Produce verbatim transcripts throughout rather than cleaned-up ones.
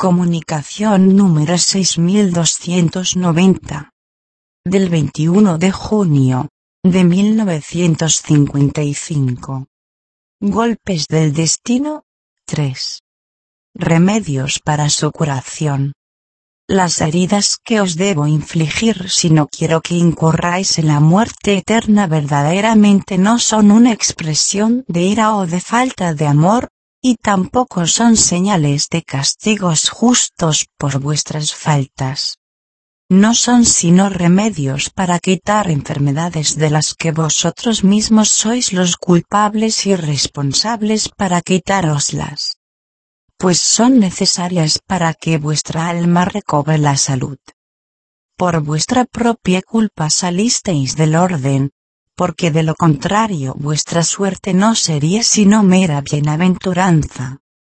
Comunicación número seis mil doscientos noventa. Del veintiuno de junio, de mil novecientos cincuenta y cinco. Golpes del destino, tres. Remedios para su curación. Las heridas que os debo infligir si no quiero que incurráis en la muerte eterna verdaderamente no son una expresión de ira o de falta de amor, y tampoco son señales de castigos justos por vuestras faltas. No son sino remedios para quitar enfermedades de las que vosotros mismos sois los culpables y responsables para quitároslas. Pues son necesarias para que vuestra alma recobre la salud. Por vuestra propia culpa salisteis del orden, porque de lo contrario vuestra suerte no sería sino mera bienaventuranza.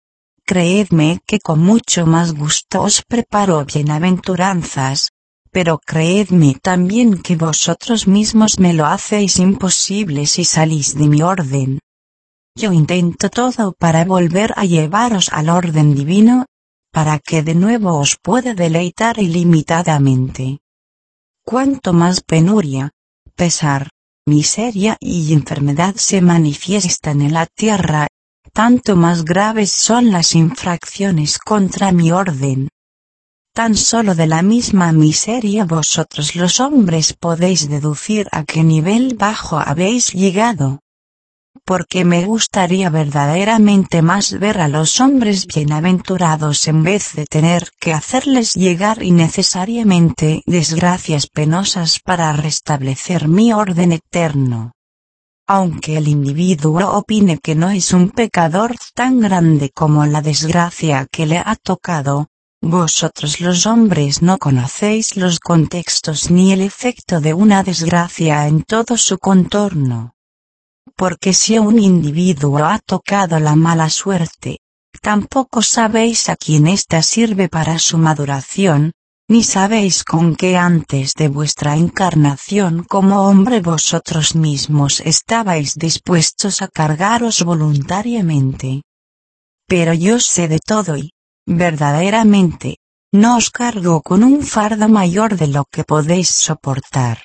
Creedme que con mucho más gusto os preparo bienaventuranzas, pero creedme también que vosotros mismos me lo hacéis imposible si salís de mi orden. Yo intento todo para volver a llevaros al orden divino, para que de nuevo os pueda deleitar ilimitadamente. Cuanto más penuria, pesar, miseria y enfermedad se manifiestan en la tierra, tanto más graves son las infracciones contra mi orden. Tan solo de la misma miseria vosotros los hombres podéis deducir a qué nivel bajo habéis llegado. Porque me gustaría verdaderamente más ver a los hombres bienaventurados en vez de tener que hacerles llegar innecesariamente desgracias penosas para restablecer mi orden eterno. Aunque el individuo opine que no es un pecador tan grande como la desgracia que le ha tocado, vosotros los hombres no conocéis los contextos ni el efecto de una desgracia en todo su contorno. Porque si un individuo ha tocado la mala suerte, tampoco sabéis a quién ésta sirve para su maduración, ni sabéis con qué antes de vuestra encarnación como hombre vosotros mismos estabais dispuestos a cargaros voluntariamente. Pero yo sé de todo y, verdaderamente, no os cargo con un fardo mayor de lo que podéis soportar.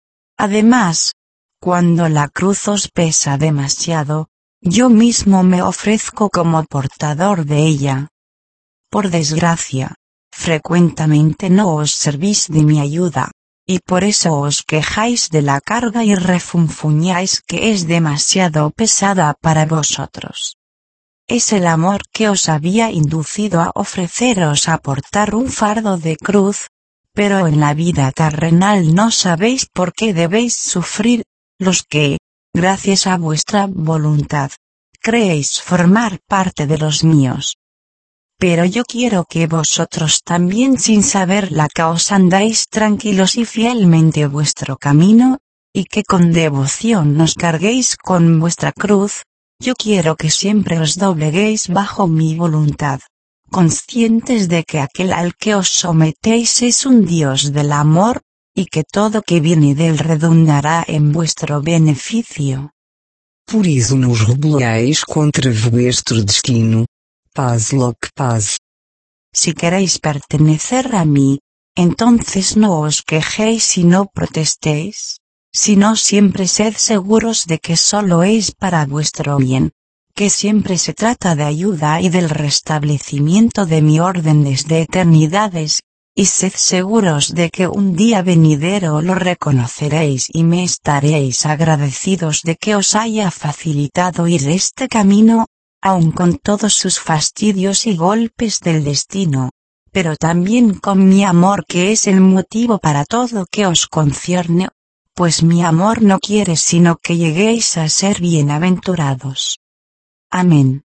Además, cuando la cruz os pesa demasiado, yo mismo me ofrezco como portador de ella. Por desgracia, frecuentemente no os servís de mi ayuda, y por eso os quejáis de la carga y refunfuñáis que es demasiado pesada para vosotros. Es el amor que os había inducido a ofreceros a portar un fardo de cruz, pero en la vida terrenal no sabéis por qué debéis sufrir, los que, gracias a vuestra voluntad, creéis formar parte de los míos. Pero yo quiero que vosotros también sin saber la causa andáis tranquilos y fielmente vuestro camino, y que con devoción os carguéis con vuestra cruz. Yo quiero que siempre os dobleguéis bajo mi voluntad, conscientes de que aquel al que os sometéis es un Dios del amor, y que todo que viene de él redundará en vuestro beneficio. Por isso não os rebeleis contra vuestro destino. Paz lo que paz. Si queréis pertenecer a mí, entonces no os quejéis y no protestéis, sino siempre sed seguros de que solo es para vuestro bien, que siempre se trata de ayuda y del restablecimiento de mi orden desde eternidades, y sed seguros de que un día venidero lo reconoceréis y me estaréis agradecidos de que os haya facilitado ir este camino, aun con todos sus fastidios y golpes del destino, pero también con mi amor que es el motivo para todo que os concierne, pues mi amor no quiere sino que lleguéis a ser bienaventurados. Amén.